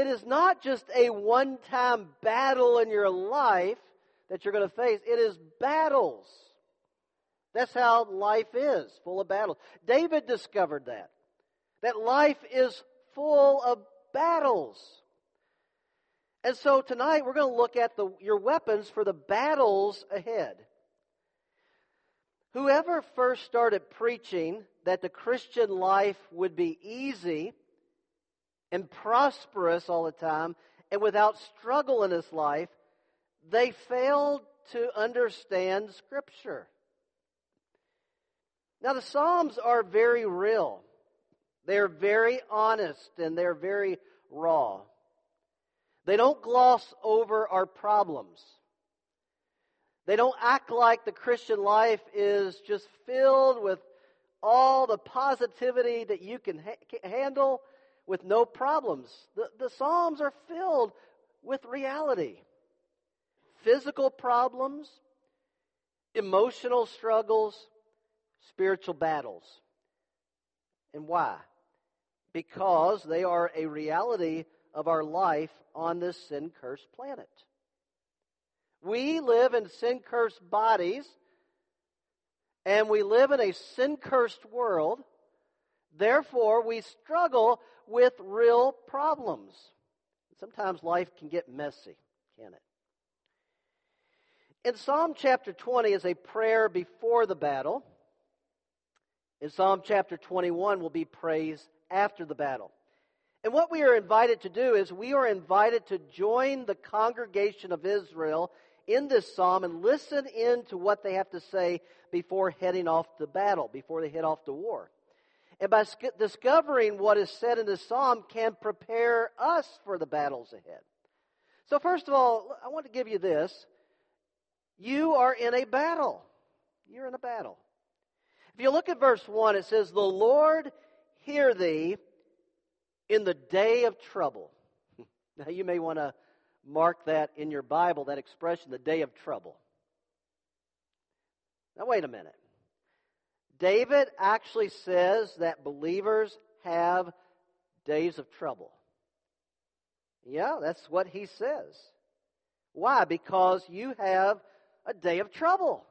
it is not just a one-time battle in your life that you're going to face. It is battles. That's how life is, full of battles. David discovered that life is full of battles. And so tonight we're going to look at your weapons for the battles ahead. Whoever first started preaching that the Christian life would be easy and prosperous all the time and without struggle in his life, they failed to understand Scripture. Now the Psalms are very real. They're very honest and they're very raw. They don't gloss over our problems. They don't act like the Christian life is just filled with all the positivity that you can handle with no problems. The Psalms are filled with reality. Physical problems, emotional struggles, spiritual battles. And why? Because they are a reality of our life on this sin-cursed planet. We live in sin-cursed bodies, and we live in a sin-cursed world. Therefore, we struggle with real problems. Sometimes life can get messy, can't it? In Psalm chapter 20 is a prayer before the battle. In Psalm chapter 21 will be praise after the battle. And what we are invited to do is we are invited to join the congregation of Israel in this psalm and listen in to what they have to say before heading off to battle, before they head off to war. And by discovering what is said in this psalm can prepare us for the battles ahead. So first of all, I want to give you this. You are in a battle. You're in a battle. If you look at verse 1, it says, "The Lord hear thee in the day of trouble." Now you may want to mark that in your Bible, that expression, the day of trouble. Now wait a minute. David actually says that believers have days of trouble. Yeah, that's what he says. Why? Because you have a day of trouble.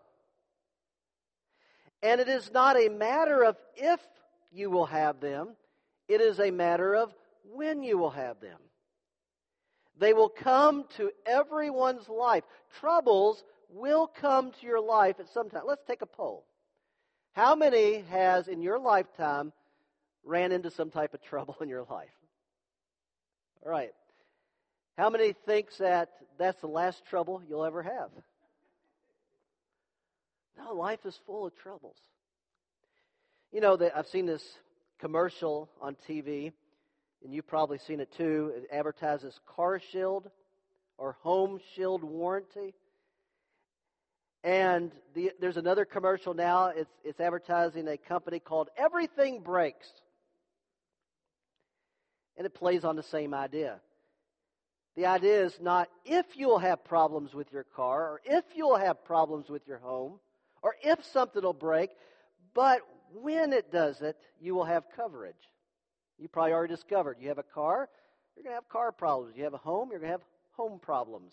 And it is not a matter of if you will have them. It is a matter of when you will have them. They will come to everyone's life. Troubles will come to your life at some time. Let's take a poll. How many has in your lifetime ran into some type of trouble in your life? All right. How many thinks that that's the last trouble you'll ever have? No, life is full of troubles. You know, I've seen this commercial on TV, and you've probably seen it too. It advertises Car Shield or Home Shield warranty. And there's another commercial now. It's advertising a company called Everything Breaks. And it plays on the same idea. The idea is not if you'll have problems with your car, or if you'll have problems with your home, or if something will break, but when it does it, you will have coverage. You probably already discovered you have a car, you're going to have car problems. You have a home, you're going to have home problems.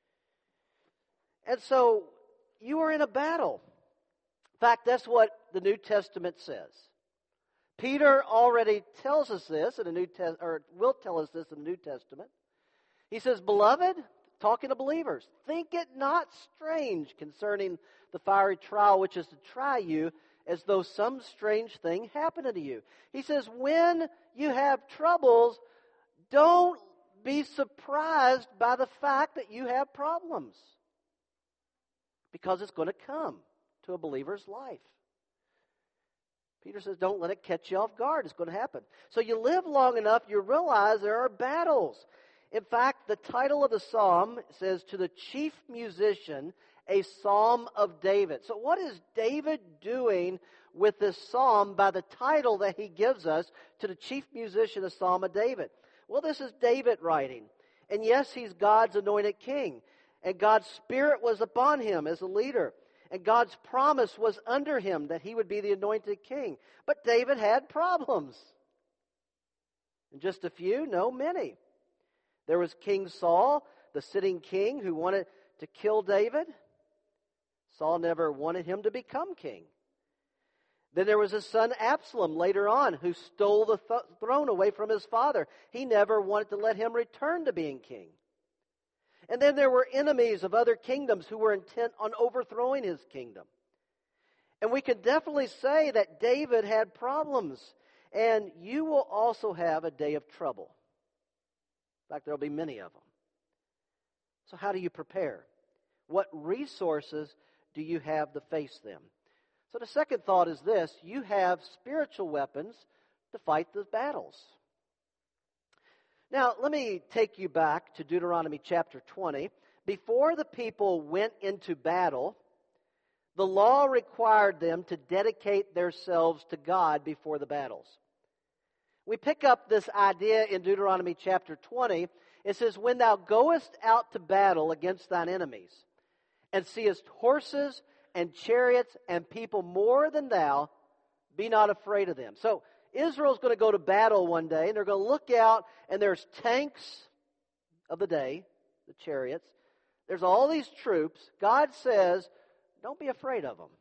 And so you are in a battle. In fact, that's what the New Testament says. Peter already tells us this in the New Testament, or will tell us this in the New Testament. He says, "Beloved," talking to believers, "think it not strange concerning the fiery trial which is to try you, as though some strange thing happened unto you." He says, when you have troubles, don't be surprised by the fact that you have problems. Because it's going to come to a believer's life. Peter says, don't let it catch you off guard. It's going to happen. So you live long enough, you realize there are battles. In fact, the title of the psalm says, "To the chief musician, a psalm of David." So what is David doing with this psalm by the title that he gives us, "To the chief musician, a psalm of David"? Well, this is David writing. And yes, he's God's anointed king. And God's Spirit was upon him as a leader. And God's promise was under him that he would be the anointed king. But David had problems. And just a few? No, many. There was King Saul, the sitting king who wanted to kill David. Saul never wanted him to become king. Then there was his son Absalom later on, who stole the throne away from his father. He never wanted to let him return to being king. And then there were enemies of other kingdoms who were intent on overthrowing his kingdom. And we can definitely say that David had problems. And you will also have a day of trouble. In fact, there will be many of them. So how do you prepare? What resources do you have to face them? So the second thought is this: you have spiritual weapons to fight the battles. Now, let me take you back to Deuteronomy chapter 20. Before the people went into battle, the law required them to dedicate themselves to God before the battles. We pick up this idea in Deuteronomy chapter 20. It says, "When thou goest out to battle against thine enemies, and seest horses and chariots and people more than thou, be not afraid of them." So Israel's going to go to battle one day, and they're going to look out, and there's tanks of the day, the chariots. There's all these troops. God says, don't be afraid of them.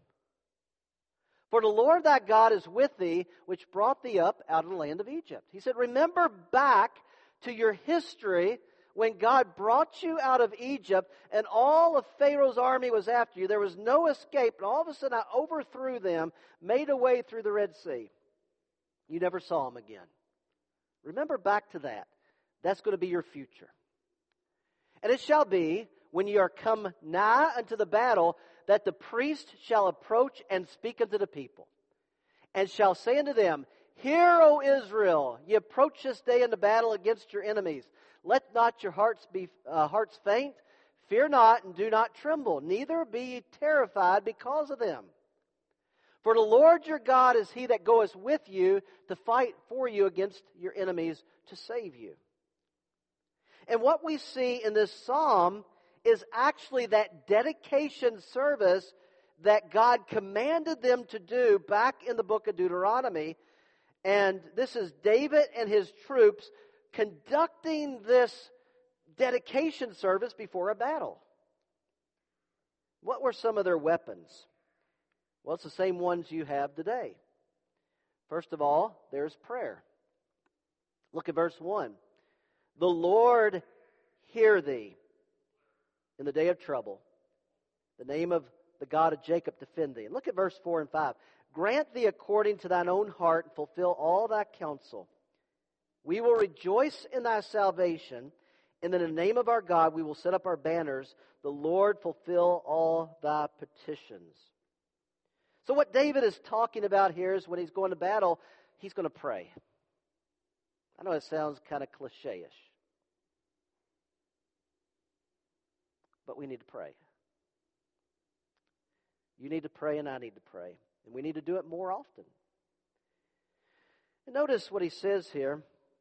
For the Lord thy God is with thee, which brought thee up out of the land of Egypt. He said, remember back to your history when God brought you out of Egypt and all of Pharaoh's army was after you. There was no escape, and all of a sudden I overthrew them, made a way through the Red Sea. You never saw them again. Remember back to that. That's going to be your future. And it shall be, when ye are come nigh unto the battle, that the priest shall approach and speak unto the people, and shall say unto them, Hear, O Israel, ye approach this day into battle against your enemies. Let not your hearts faint. Fear not, and do not tremble. Neither be ye terrified because of them. For the Lord your God is he that goeth with you to fight for you against your enemies to save you. And what we see in this psalm is actually that dedication service that God commanded them to do back in the book of Deuteronomy. And this is David and his troops conducting this dedication service before a battle. What were some of their weapons? Well, it's the same ones you have today. First of all, there's prayer. Look at verse 1. The Lord hear thee in the day of trouble. The name of the God of Jacob defend thee. And look at verse 4 and 5. Grant thee according to thine own heart, and fulfill all thy counsel. We will rejoice in thy salvation, and in the name of our God we will set up our banners. The Lord fulfill all thy petitions. So what David is talking about here is when he's going to battle, he's going to pray. I know it sounds kind of cliche-ish, but we need to pray. You need to pray and I need to pray. And we need to do it more often. And notice what he says here.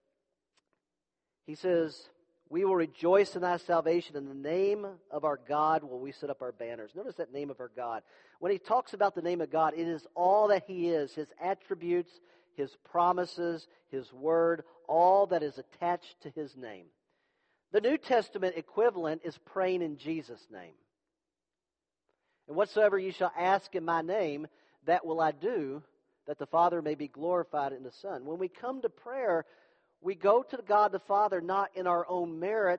He says, we will rejoice in thy salvation. In the name of our God will we set up our banners. Notice that name of our God. When he talks about the name of God, it is all that he is. His attributes, his promises, his word, all that is attached to his name. The New Testament equivalent is praying in Jesus' name. And whatsoever you shall ask in my name, that will I do, that the Father may be glorified in the Son. When we come to prayer, we go to God the Father not in our own merit,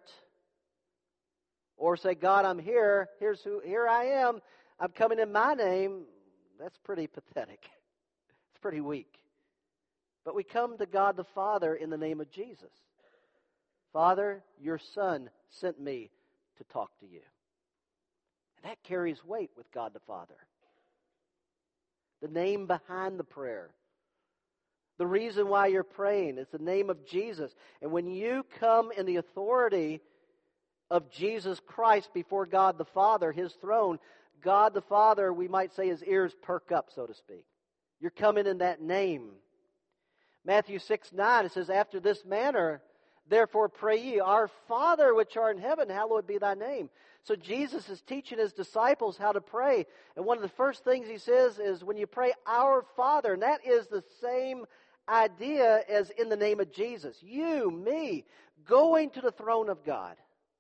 or say, God, I'm here. Here I am. I'm coming in my name. That's pretty pathetic. It's pretty weak. But we come to God the Father in the name of Jesus. Father, your Son sent me to talk to you. And that carries weight with God the Father. The name behind the prayer. The reason why you're praying is the name of Jesus. And when you come in the authority of Jesus Christ before God the Father, his throne, God the Father, we might say his ears perk up, so to speak. You're coming in that name. Matthew 6:9, it says, after this manner, therefore pray ye, our Father which art in heaven, hallowed be thy name. So Jesus is teaching his disciples how to pray. And one of the first things he says is when you pray, our Father, and that is the same idea as in the name of Jesus. You, me, going to the throne of God.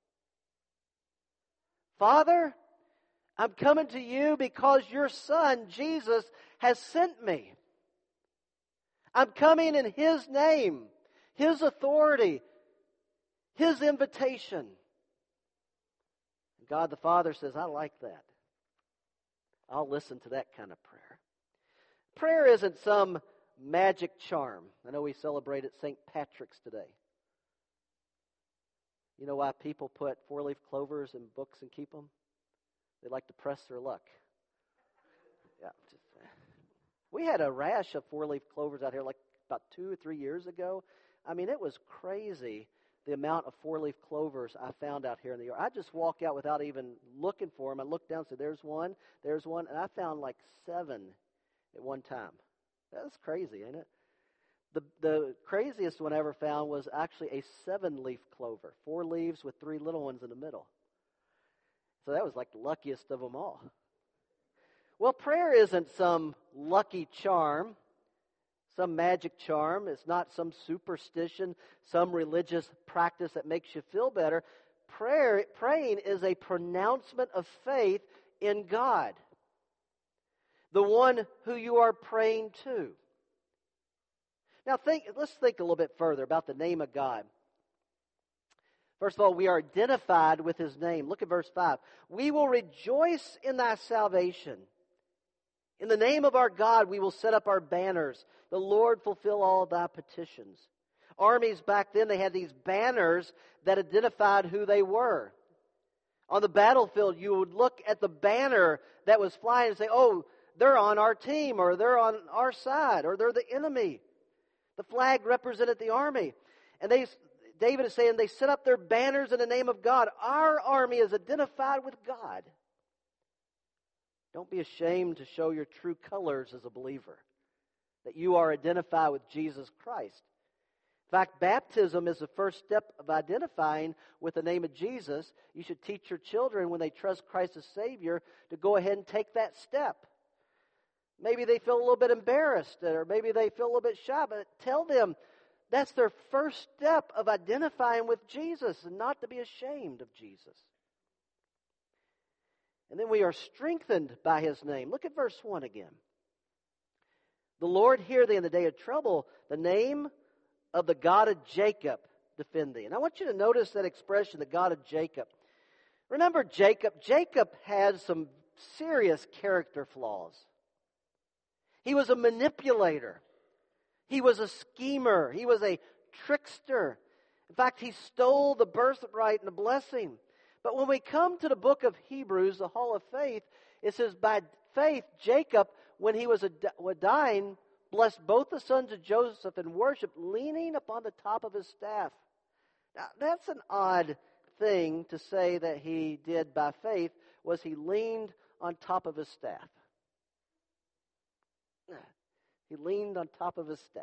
Father, I'm coming to you because your Son, Jesus, has sent me. I'm coming in His name, His authority, His invitation. God the Father says, I like that. I'll listen to that kind of prayer. Prayer isn't some magic charm. I know we celebrated St. Patrick's today. You know why people put four-leaf clovers in books and keep them? They like to press their luck. Yeah, we had a rash of four-leaf clovers out here like about 2 or 3 years ago. I mean, it was crazy the amount of four-leaf clovers I found out here in the yard. I just walk out without even looking for them. I look down and say, there's one, and I found like 7 at one time. That's crazy, ain't it? The craziest one I ever found was actually a 7-leaf clover, 4 leaves with 3 little ones in the middle. So that was like the luckiest of them all. Well, prayer isn't some lucky charm, some magic charm. It's not some superstition, some religious practice that makes you feel better. Praying is a pronouncement of faith in God, the one who you are praying to. Now let's think a little bit further about the name of God. First of all, we are identified with His name. Look at verse 5. We will rejoice in thy salvation. In the name of our God, we will set up our banners. The Lord fulfill all thy petitions. Armies back then, they had these banners that identified who they were. On the battlefield, you would look at the banner that was flying and say, oh, they're on our team, or they're on our side, or they're the enemy. The flag represented the army. And David is saying they set up their banners in the name of God. Our army is identified with God. Don't be ashamed to show your true colors as a believer, that you are identified with Jesus Christ. In fact, baptism is the first step of identifying with the name of Jesus. You should teach your children when they trust Christ as Savior to go ahead and take that step. Maybe they feel a little bit embarrassed, or maybe they feel a little bit shy, but tell them that's their first step of identifying with Jesus, and not to be ashamed of Jesus. And then we are strengthened by His name. Look at verse 1 again. The Lord hear thee in the day of trouble. The name of the God of Jacob defend thee. And I want you to notice that expression, the God of Jacob. Remember Jacob? Jacob had some serious character flaws. He was a manipulator. He was a schemer. He was a trickster. In fact, he stole the birthright and the blessing. But when we come to the book of Hebrews, the Hall of Faith, it says, by faith, Jacob, when he was dying, blessed both the sons of Joseph and worshiped, leaning upon the top of his staff. Now, that's an odd thing to say that he did by faith, was he leaned on top of his staff. He leaned on top of his staff.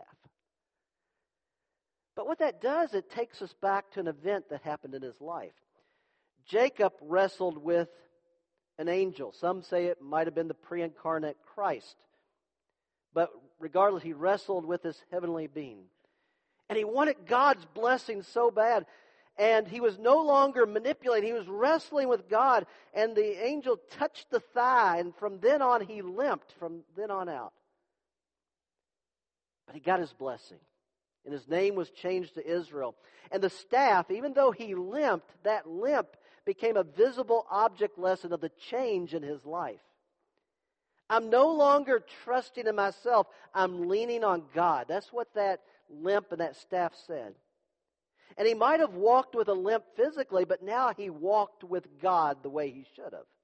But what that does, it takes us back to an event that happened in his life. Jacob wrestled with an angel. Some say it might have been the pre-incarnate Christ. But regardless, he wrestled with this heavenly being. And he wanted God's blessing so bad. And he was no longer manipulating. He was wrestling with God. And the angel touched the thigh. And from then on, he limped from then on out. But he got his blessing. And his name was changed to Israel. And the staff, even though he limped, that limp became a visible object lesson of the change in his life. I'm no longer trusting in myself. I'm leaning on God. That's what that limp and that staff said. And he might have walked with a limp physically, but now he walked with God the way he should have.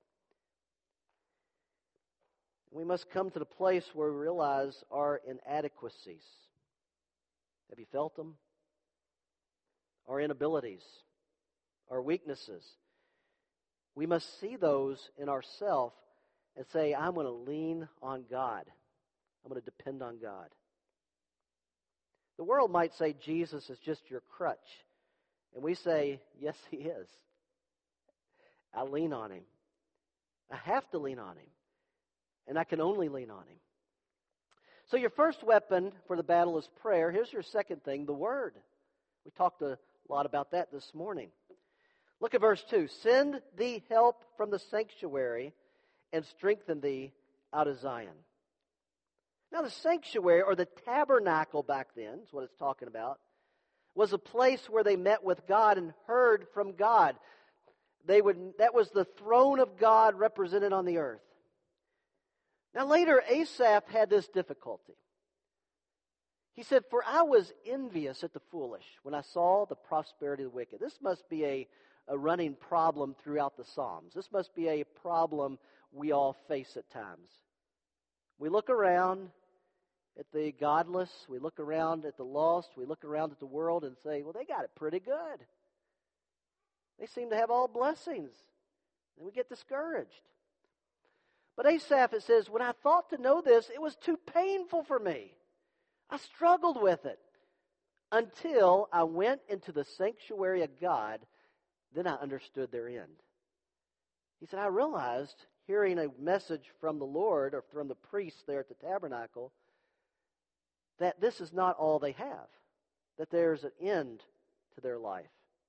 We must come to the place where we realize our inadequacies. Have you felt them? Our inabilities, our weaknesses. We must see those in ourselves and say, I'm going to lean on God. I'm going to depend on God. The world might say Jesus is just your crutch. And we say, yes, He is. I lean on Him. I have to lean on Him. And I can only lean on Him. So your first weapon for the battle is prayer. Here's your second thing, the Word. We talked a a lot about that this morning. Look at verse 2. Send thee help from the sanctuary and strengthen thee out of Zion. Now the sanctuary, or the tabernacle back then, is what it's talking about, was a place where they met with God and heard from God. That was the throne of God represented on the earth. Now later, Asaph had this difficulty. He said, "For I was envious at the foolish when I saw the prosperity of the wicked." This must be a running problem throughout the Psalms. This must be a problem we all face at times. We look around at the godless, we look around at the lost, we look around at the world and say, well, they got it pretty good. They seem to have all blessings. And we get discouraged. But Asaph, it says, when I thought to know this, it was too painful for me. I struggled with it until I went into the sanctuary of God. Then I understood their end. He said, I realized, hearing a message from the Lord or from the priests there at the tabernacle, that this is not all they have, that there's an end to their life.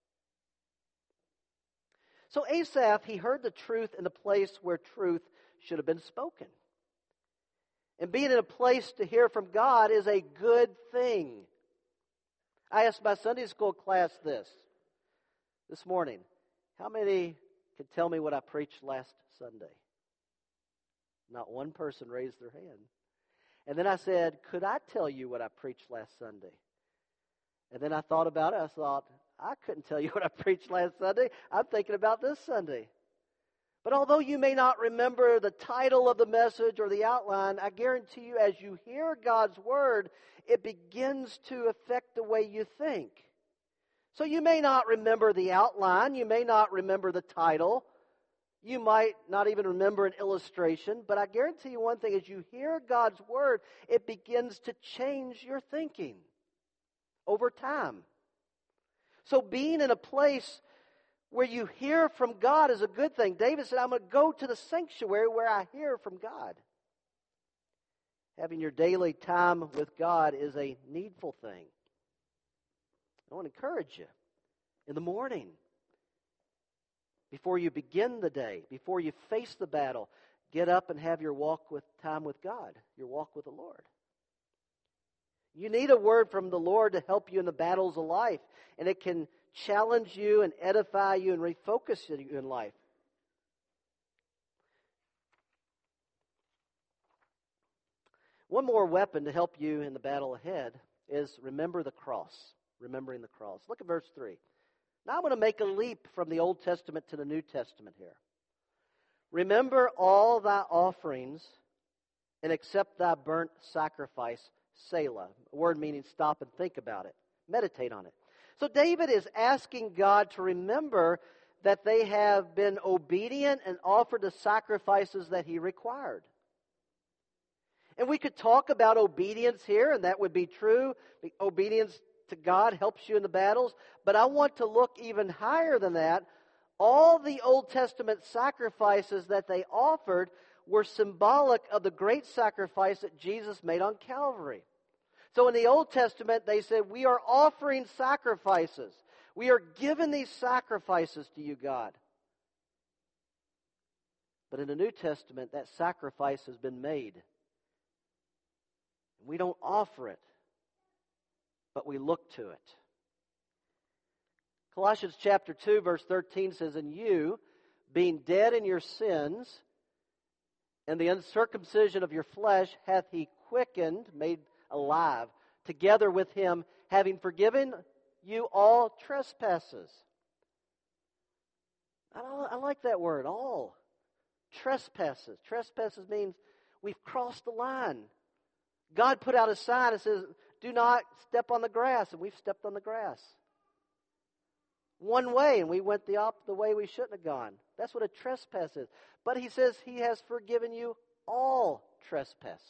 So Asaph, he heard the truth in the place where truth should have been spoken. And being in a place to hear from God is a good thing. I asked my Sunday school class this morning. How many can tell me what I preached last Sunday? Not one person raised their hand. And then I said, could I tell you what I preached last Sunday? And then I thought about it. I thought, I couldn't tell you what I preached last Sunday. I'm thinking about this Sunday. But although you may not remember the title of the message or the outline, I guarantee you as you hear God's word, it begins to affect the way you think. So you may not remember the outline. You may not remember the title. You might not even remember an illustration. But I guarantee you one thing, as you hear God's word, it begins to change your thinking over time. So being in a place where you hear from God is a good thing. David said, I'm going to go to the sanctuary where I hear from God. Having your daily time with God is a needful thing. I want to encourage you in the morning, before you begin the day, before you face the battle, get up and have your time with God, your walk with the Lord. You need a word from the Lord to help you in the battles of life, and it can challenge you and edify you and refocus you in life. One more weapon to help you in the battle ahead is remember the cross. Remembering the cross. Look at verse 3. Now I'm going to make a leap from the Old Testament to the New Testament here. Remember all thy offerings and accept thy burnt sacrifice, Selah. A word meaning stop and think about it. Meditate on it. So David is asking God to remember that they have been obedient and offered the sacrifices that he required. And we could talk about obedience here, and that would be true. Obedience to God helps you in the battles. But I want to look even higher than that. All the Old Testament sacrifices that they offered were symbolic of the great sacrifice that Jesus made on Calvary. So in the Old Testament, they said, we are offering sacrifices. We are giving these sacrifices to you, God. But in the New Testament, that sacrifice has been made. We don't offer it, but we look to it. Colossians chapter 2, verse 13 says, and you, being dead in your sins, and the uncircumcision of your flesh, hath he quickened, made alive, together with him, having forgiven you all trespasses. I like that word, all. Trespasses. Trespasses means we've crossed the line. God put out a sign that says, do not step on the grass, and we've stepped on the grass. One way, and we went the way we shouldn't have gone. That's what a trespass is. But he says he has forgiven you all trespasses.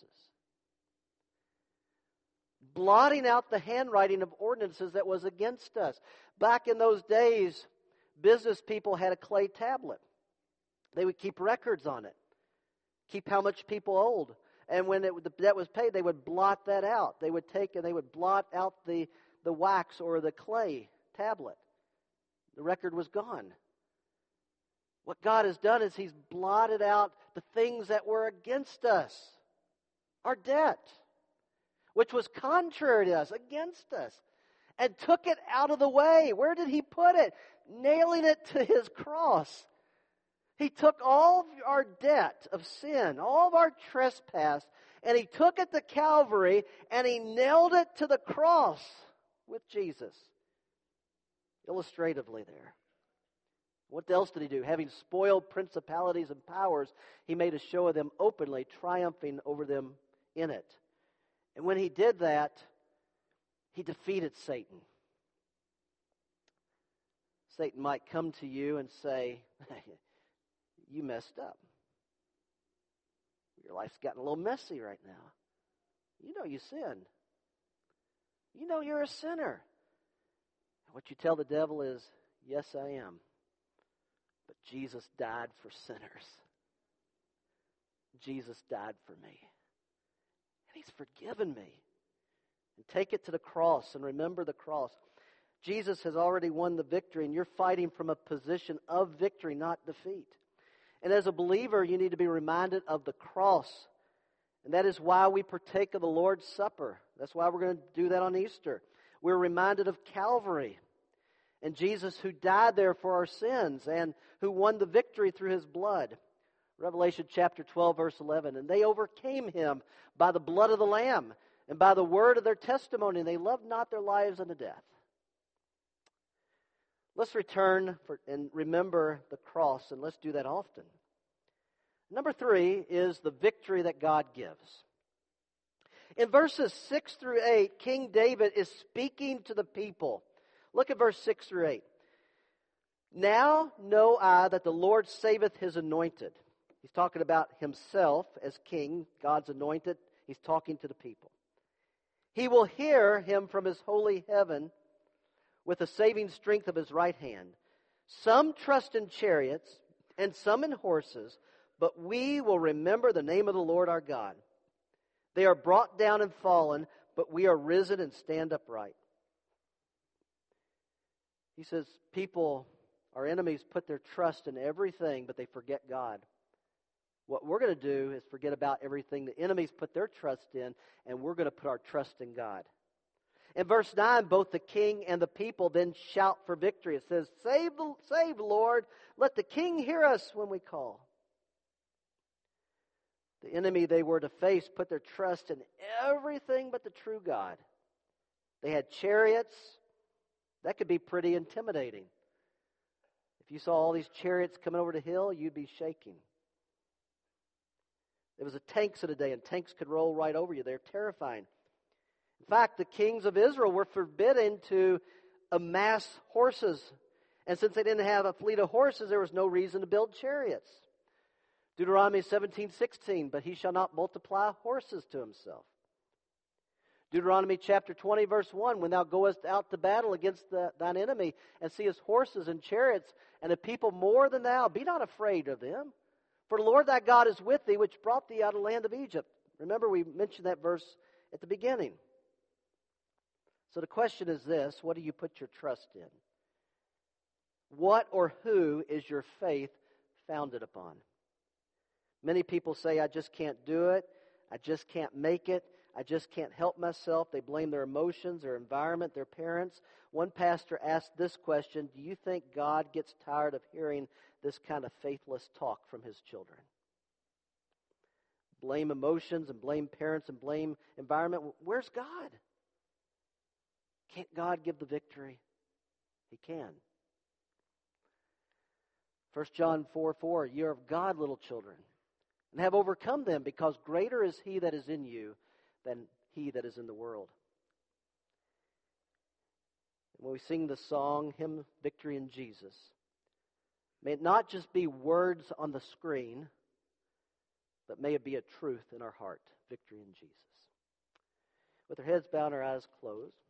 Blotting out the handwriting of ordinances that was against us. Back in those days, business people had a clay tablet. They would keep records on it. Keep how much people owed. And when the debt was paid, they would blot that out. They would take and they would blot out the wax or the clay tablet. The record was gone. What God has done is He's blotted out the things that were against us. Our debt, which was contrary to us, against us, and took it out of the way. Where did He put it? Nailing it to His cross. He took all of our debt of sin, all of our trespass, and He took it to Calvary, and He nailed it to the cross with Jesus. Illustratively there. What else did He do? Having spoiled principalities and powers, He made a show of them openly, triumphing over them in it. And when He did that, He defeated Satan. Satan might come to you and say, you messed up. Your life's gotten a little messy right now. You know you sinned. You know you're a sinner. And what you tell the devil is, yes, I am. But Jesus died for sinners. Jesus died for me. And He's forgiven me. And take it to the cross and remember the cross. Jesus has already won the victory, and you're fighting from a position of victory, not defeat. And as a believer, you need to be reminded of the cross. And that is why we partake of the Lord's Supper. That's why we're going to do that on Easter. We're reminded of Calvary and Jesus who died there for our sins and who won the victory through His blood. Revelation chapter 12, verse 11. And they overcame Him by the blood of the Lamb and by the word of their testimony. And they loved not their lives unto death. Let's return and remember the cross, and let's do that often. Number 3 is the victory that God gives. In verses 6 through 8, King David is speaking to the people. Look at verse 6 through 8. Now know I that the Lord saveth His anointed. He's talking about Himself as king, God's anointed. He's talking to the people. He will hear Him from His holy heaven with the saving strength of His right hand. Some trust in chariots and some in horses, but we will remember the name of the Lord our God. They are brought down and fallen, but we are risen and stand upright. He says, people, our enemies, put their trust in everything, but they forget God. What we're going to do is forget about everything the enemies put their trust in, and we're going to put our trust in God. In verse 9, both the king and the people then shout for victory. It says, save, Lord, let the king hear us when we call. The enemy they were to face put their trust in everything but the true God. They had chariots. That could be pretty intimidating. If you saw all these chariots coming over the hill, you'd be shaking. There was tanks in the day, and tanks could roll right over you. They're terrifying. In fact, the kings of Israel were forbidden to amass horses. And since they didn't have a fleet of horses, there was no reason to build chariots. Deuteronomy 17:16, but he shall not multiply horses to himself. Deuteronomy chapter 20, verse 1, when thou goest out to battle against thine enemy and seest horses and chariots and a people more than thou, be not afraid of them. For the Lord thy God is with thee, which brought thee out of the land of Egypt. Remember, we mentioned that verse at the beginning. So the question is this: what do you put your trust in? What or who is your faith founded upon? Many people say, I just can't do it. I just can't make it. I just can't help myself. They blame their emotions, their environment, their parents. One pastor asked this question: do you think God gets tired of hearing this kind of faithless talk from His children? Blame emotions and blame parents and blame environment. Where's God? Can't God give the victory? He can. 1 John 4:4, ye are of God, little children, and have overcome them, because greater is He that is in you than he that is in the world. And when we sing the song, Hymn Victory in Jesus, may it not just be words on the screen, but may it be a truth in our heart. Victory in Jesus. With our heads bowed and our eyes closed.